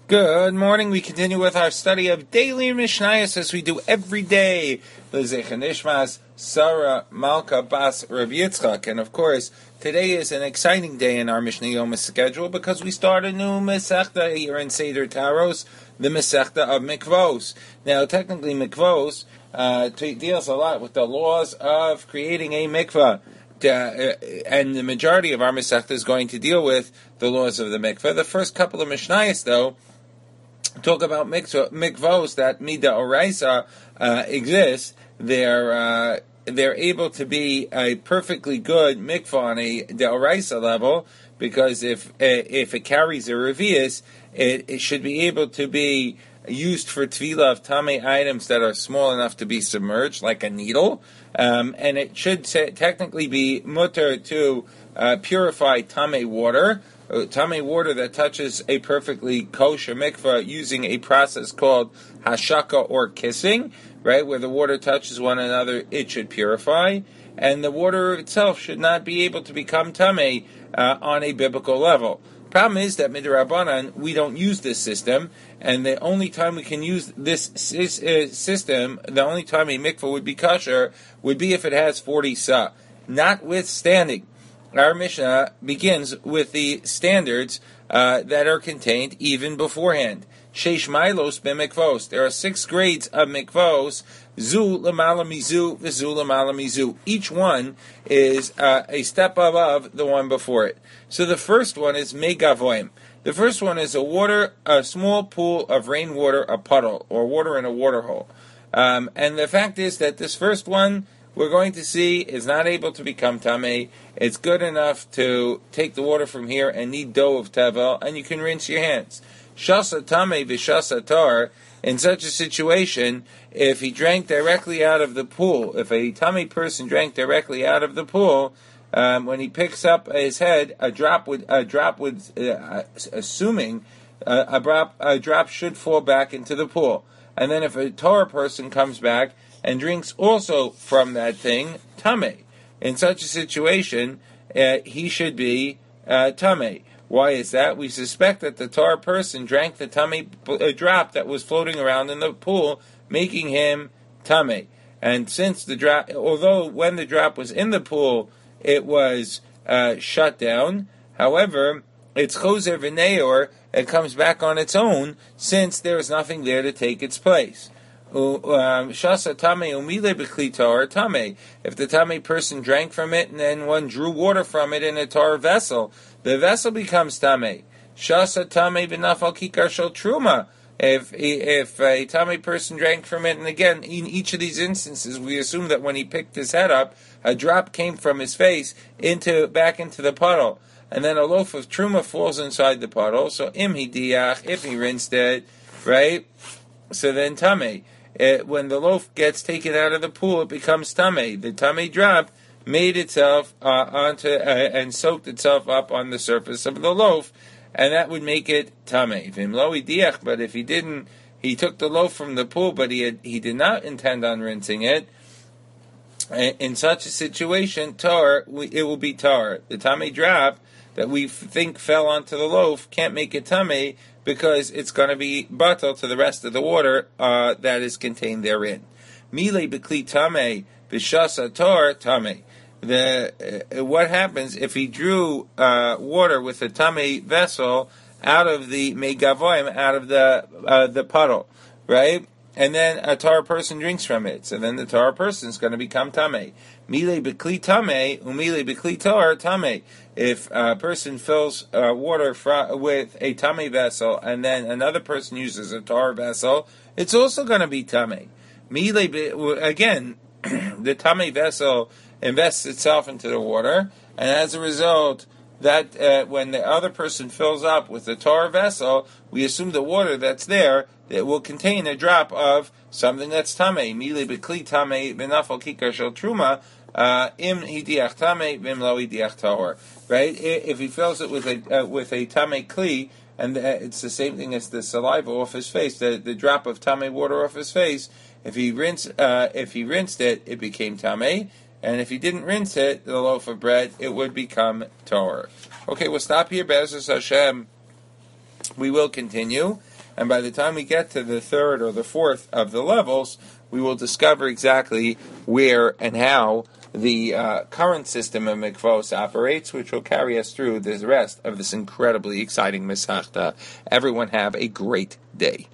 Good morning. We continue with our study of daily Mishnayos as we do every day. L'zecha Nishmas Sarah Malka Bas Rav Yitzchak. And of course, today is an exciting day in our Mishnah Yom schedule because we start a new Masechta here in Seder Taros, the Masechta of Mikvos. Now, technically, Mikvos deals a lot with the laws of creating a mikvah. And the majority of our Masechta is going to deal with the laws of the mikvah. The first couple of Mishnayos, though, talk about mikvos that mida oraisa exist. They're able to be a perfectly good mikvah on a deoraisa level, because if it carries a revius, it should be able to be used for tefillah of tamei items that are small enough to be submerged, like a needle, and it should technically be mutter to purify tamei water. Tamei water that touches a perfectly kosher mikvah using a process called hashaka or kissing, right, where the water touches one another, it should purify, and the water itself should not be able to become tamei on a biblical level. Problem is that midrabanan, we don't use this system, and the only time we can use this system, the only time a mikvah would be kosher would be if it has 40 sa. Notwithstanding, our Mishnah begins with the standards that are contained even beforehand. Sheish Mailos b'mikvos. There are 6 grades of mikvos. Zu l'mala mizu, v'zu l'mala mizu. Each one is a step above the one before it. So the first one is megavoim. The first one is a small pool of rainwater, a puddle, or water in a water hole. And the fact is that this first one, we're going to see, is not able to become tamei. It's good enough to take the water from here and knead dough of tevel, and you can rinse your hands. Shasa tamei v'shasa tar. In such a situation, if he drank directly out of the pool, if a tamei person drank directly out of the pool, when he picks up his head, a drop should fall back into the pool. And then if a Torah person comes back and drinks also from that thing, tamei. In such a situation, he should be tamei. Why is that? We suspect that the Torah person drank the tamei drop that was floating around in the pool, making him tamei. And since the drop, although when the drop was in the pool, it was shut down, however, it's choser v'neor, it comes back on its own, since there is nothing there to take its place. Shasa tamei umile b'kli tar tamei. If the tamei person drank from it and then one drew water from it in a tar vessel, the vessel becomes tamei. Shasa tamei v'nafal kikar shel truma. If a tamei person drank from it, and again, in each of these instances, we assume that when he picked his head up, a drop came from his face back into the puddle, and then a loaf of truma falls inside the puddle. So im hidiach, if he rinsed it, right? So then tamei. When the loaf gets taken out of the pool, it becomes tamei. The tamei drop made itself onto and soaked itself up on the surface of the loaf, and that would make it tamei. V'imlo idiach, but if he didn't, he took the loaf from the pool, but he did not intend on rinsing it. In such a situation, it will be tar. The tamei drop that we think fell onto the loaf can't make it tamei, because it's going to be batal to the rest of the water that is contained therein. Mile b'kli tamei b'shasa tar tamei. What happens if he drew water with a tamei vessel out of the megavoim, out of the puddle, right? And then a Torah person drinks from it. So then the Torah person is going to become tamei. Mile b'kli tamei, umile b'kli tar tamei. If a person fills water with a tamei vessel, and then another person uses a Torah vessel, it's also going to be tamei. Again, the tamei vessel invests itself into the water, and as a result, that when the other person fills up with the Torah vessel, we assume the water that's there, it will contain a drop of something that's tamei. Mile b'kli tamei v'nafal kikar shel truma im hidiach tamei v'imlo hidiach tahor. Right? If he fills it with a tamei kli, and it's the same thing as the saliva off his face, the drop of tamei water off his face. If he rinsed it, it became tamei. And if he didn't rinse it, the loaf of bread, it would become Torah. Okay, we'll stop here. Be'ezus Hashem, we will continue. And by the time we get to the third or the fourth of the levels, we will discover exactly where and how the current system of mikvos operates, which will carry us through the rest of this incredibly exciting Masechta. Everyone have a great day.